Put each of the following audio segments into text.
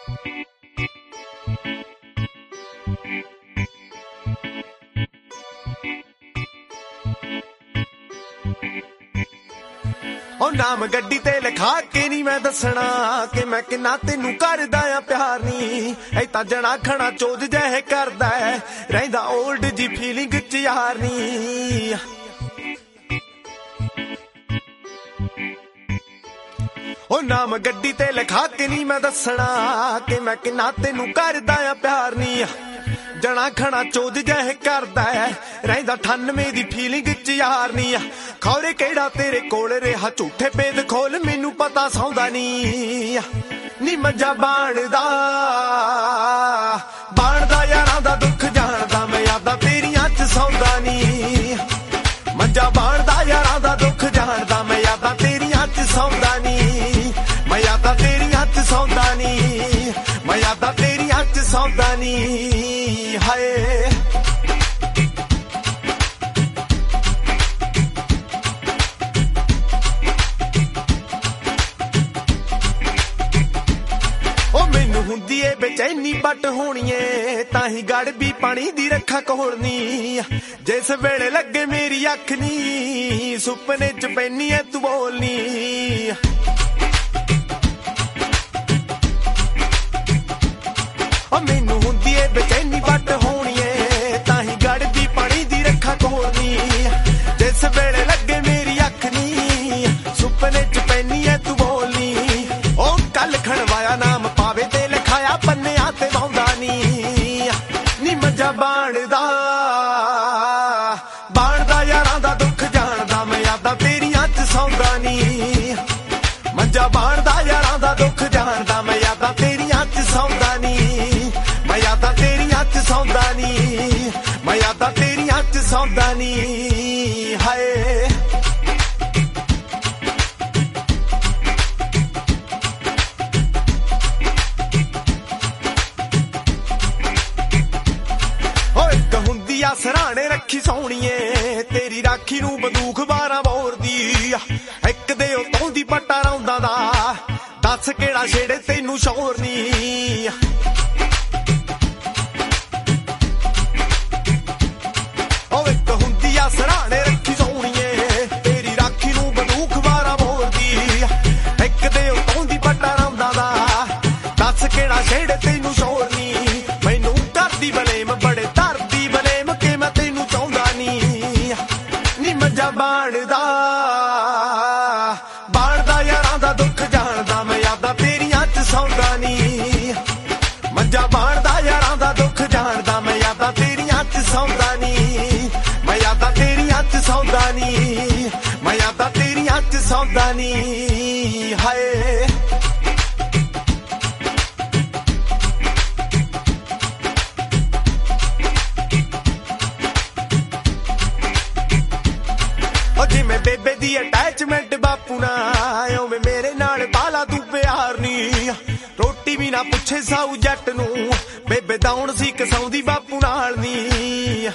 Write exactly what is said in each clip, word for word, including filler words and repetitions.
ਉਹ ਨਾਮ ਗੱਡੀ ਤੇ ਲਿਖਾ ਕੇ ਨਹੀਂ ਮੈਂ ਦੱਸਣਾ ਕਿ ਮੈਂ ਕਿੰਨਾ ਤੈਨੂੰ ਕਰਦਾ ਆ ਪਿਆਰ ਨੀ ਐ ਤਾਂ ਜਣਾ ਖਣਾ ਚੋਜ ਜਿਹੇ ਕਰਦਾ ਰਹਿੰਦਾ ਓਲਡ ਜੀ ਫੀਲਿੰਗ ਚ ਯਾਰ ਨੀ ਉਹ ਨਾਮ ਗੱਡੀ ਤੇ ਲਿਖਾ ਕੇ ਨਹੀਂ ਮੈਂ ਦੱਸਣਾ ਕਿ ਮੈਂ ਕਿੰਨਾ ਤੈਨੂੰ ਕਰਦਾ ਆ ਪਿਆਰ ਨੀ ਜਣਾ ਖਣਾ ਚੋਜ ਜਿਹੇ ਕਰਦਾ ਰਹਿੰਦਾ ਅਠਾਨਵੇਂ ਦੀ ਫੀਲਿੰਗ ਚ ਯਾਰ ਨੀ ਖੌਰੇ ਕਿਹੜਾ ਤੇਰੇ ਕੋਲ ਰਿਹਾ ਝੂਠੇ ਪੇਦ ਖੋਲ ਮੈਨੂੰ ਪਤਾ ਸੌਂਦਾ ਨੀ ਨੀ ਮੱਝਾ ਬਾਣਦਾ ਬਾਣਦਾ ਯਾਰਾਂ ਦਾ ਦੁੱਖ ਜਾਣਦਾ ਮੈਂ ਯਾਦਾਂ ਤੇਰੀਆਂ ਚ ਸੌਂਦਾ ਨੀ ਮੱਝਾ ਬਾਣਦਾ ਯਾਰਾਂ ਦਾ ਦੁੱਖ ਜਾਣਦਾ ਮੈਂ ਯਾਦਾਂ ਤੇਰੀਆਂ ਚ ਸੌਂਦਾ ਨੀ ਮੈਂ ਯਾਦਾਂ ਤੇਰੀਆਂ ਚ ਸੌਂਦਾ ਨੀ ਮੈਂ ਯਾਦਾਂ ਤੇਰੀਆਂ ਚ ਸੌਂਦਾ ਨੀ ਹਾਏ ਹੁੰਦੀ ਏ ਬੇਚੈਨੀ ਬੱਟ ਹੋਣੀ ਏ ਤਾਂ ਹੀ ਗੜ ਵੀ ਪਾਣੀ ਦੀ ਰੱਖਾ ਕੋਲਨੀ ਜਿਸ ਵੇਲੇ ਲੱਗੇ ਮੇਰੀ ਅੱਖ ਨੀ ਸੁਪਨੇ ਚ ਪੈਨੀ ਏ ਤੂੰ ਬੋਲਨੀ ਓ ਮੈਨੂੰ ਹੁੰਦੀ ਏ ਬੇਚੈਨੀ ਬੱਟ ਹੋਣੀ ਏ ਤਾਂ ਹੀ ਗੜ ਵੀ ਪਾਣੀ ਦੀ ਰੱਖਾ ਕੋਲਨੀ ਜਿਸ ਵੇਲੇ ਲੱਗੇ ਮੇਰੀ ਅੱਖ ਨੀ ਸੁਪਨੇ ਚ ਪੈਨੀ ਏ ਤੂੰ ਬੋਲਨੀ ਓ ਕੱਲ ਖਣਵਾਇਆ ਨਾਮ ਪਾਵੇ ਤੇ ਲਿਖਾਇਆ ਪੰਨਿਆਂ ਤੇ ਵਾਉਂਦਾ ਨੀ ਨੀ ਮੱਝਾ ਬਾਣਦਾ ਬਾਣਦਾ ਯਾਰਾਂ ਦਾ ਦੁੱਖ ਜਾਣਦਾ ਮੈਂ ਯਾਦਾਂ ਤੇਰੀਆਂ ਚ ਸੌਂਦਾ ਨੀ ਮੱਝਾ ਬਾਣਦਾ ਯਾਰਾਂ ਦਾ ਦੁੱਖ ਜਾਣਦਾ ਮੈਂ ਯਾਦਾਂ ਤੇਰੀਆਂ ਚ ਸੌਂਦਾ ਨੀ ਮੈਂ ਯਾਦਾਂ ਤੇਰੀਆਂ ਚ ਸੌਂਦਾ ਨੀ ਮੈਂ ਯਾਦਾਂ ਤੇਰੀਆਂ ਚ ਸੌਂਦਾ ਨੀ ਹਾਏ ਸਰਾਣੇ ਰੱਖੀ ਸੋਹਣੀਏ ਤੇਰੀ ਰਾਖੀ ਨੂੰ ਬੰਦੂਕ ਬਾਰਾਂ ਬੋਰ ਦੀ ਇੱਕ ਦੇ ਉਤੋਂ ਦੀ ਪੱਟਾ ਰੌਂਦਾ ਦਾ ਦੱਸ ਕਿਹੜਾ ਛੇੜੇ ਤੈਨੂੰ ਸ਼ੌਰ ਨੀ ਉਹ ਇੱਕ ਹੁੰਦੀ ਆ ਸਰਾਣੇ ਰੱਖੀ ਸੋਹਣੀਏ ਤੇਰੀ ਰਾਖੀ ਨੂੰ ਬੰਦੂਕ ਬਾਰਾਂ ਬੋਰ ਦੀ ਇੱਕ ਦੇ ਉਤੋਂ ਦੀ ਪੱਟਾ ਰੌਂਦਾ ਦਾ ਦੱਸ ਕਿਹੜਾ ਛੇੜੇ ਤੈਨੂੰ ਸ਼ੌਰ ਨੀ ਮੈਨੂੰ ਕਰਦੀ ਬਲੇਮ ਬੜੇ ਧਰਦੀ ਬਲੇਮ ਕਿ ਮੈਂ ਤੈਨੂੰ ਚਾਹੁੰਦਾ ਨੀ ਨੀ ਮੱਝਾ ਬਾਣਦਾ ਬਾਣਦਾ ਯਾਰਾਂ ਦਾ ਦੁੱਖ ਜਾਣਦਾ ਮੈਂ ਯਾਦਾਂ ਤੇਰੀਆਂ ਚ ਸੌਂਦਾ ਨੀ ਮੱਝਾ ਬਾਣਦਾ ਯਾਰਾਂ ਦਾ ਦੁੱਖ ਜਾਣਦਾ ਮੈਂ ਯਾਦਾਂ ਤੇਰੀਆਂ ਚ ਸੌਂਦਾ ਨੀ ਮੈਂ ਯਾਦਾਂ ਤੇਰੀਆਂ ਚ ਸੌਂਦਾ ਨੀ ਮੈਂ ਯਾਦਾਂ ਤੇਰੀਆਂ ਚ ਸੌਂਦਾ ਨੀ ਹਾਏ ਜਿਵੇਂ ਬੇਬੇ ਦੀ ਅਟੈਚਮੈਂਟ ਬਾਪੂ ਨਾਲ ਓਵੇਂ ਮੇਰੇ ਨਾਲ ਬਾਲਾ ਤੂੰ ਪਿਆਰ ਨੀ ਰੋਟੀ ਵੀ ਨਾ ਪੁੱਛੇ ਸਾਊ ਜੱਟ ਨੂੰ ਬੇਬੇ ਦੌਣ ਸੀ ਕਸਾਉਂਦੀ ਬਾਪੂ ਨਾਲ ਨੀ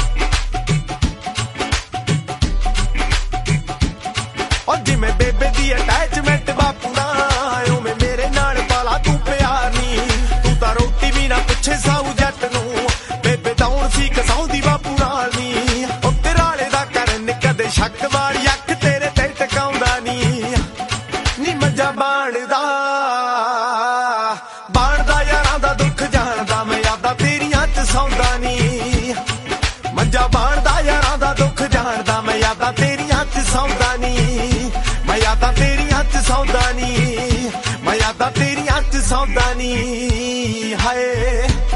ਓ ਜਿਵੇਂ ਬੇਬੇ ਦੀ ਅਟੈਚਮੈਂਟ ਬਾਪੂ ਨਾਲ ਓਵੇਂ ਮੇਰੇ ਨਾਲ ਬਾਲਾ ਤੂੰ ਪਿਆਰ ਨੀ ਤੂੰ ਤਾਂ ਰੋਟੀ ਵੀ ਨਾ ਪੁੱਛੇ ਸਾਊ ਜੱਟ ਨੂੰ ਬੇਬੇ ਦੌਣ ਸੀ ਕਸਾਉਂਦੀ ਬਾਪੂ ਨਾਲ ਨੀ ਓ ਤੇਰਾਲੇ ਦਾ ਕਰਨ ਕਦੇ ਸ਼ੱਕ ਵਾਲੀ ਅੱਖ ਤੇਰੇ ਤੇ ਟਿਕਾਉਂਦਾ ਨੀ ਨੀ ਮੱਝਾ ਬਾਣਦਾ ਬਾਣਦਾ ਯਾਰਾਂ ਦਾ ਦੁੱਖ ਜਾਣਦਾ ਮੈਂ ਯਾਦਾਂ ਤੇਰੀਆਂ ਚ ਸੌਂਦਾ ਨੀ ਮੱਝਾ ਬਾਣਦਾ ਯਾਰਾਂ ਦਾ ਦੁੱਖ ਜਾਣਦਾ ਮੈਂ ਯਾਦਾਂ ਤੇਰੀਆਂ ਚ ਸੌਂਦਾ ਨੀ ਮੈਂ ਯਾਦਾਂ ਤੇਰੀਆਂ ਚ ਸੌਂਦਾ ਨੀ ਮੈਂ ਯਾਦਾਂ ਤੇਰੀਆਂ ਚ ਸੌਂਦਾ ਨੀ ਹਾਏ